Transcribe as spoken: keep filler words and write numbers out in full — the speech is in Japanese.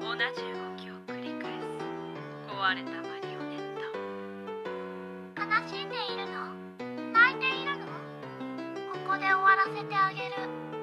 同じ動きを繰り返す壊れたマリオネット。 悲しんでいるの？泣いているの？ここで終わらせてあげる。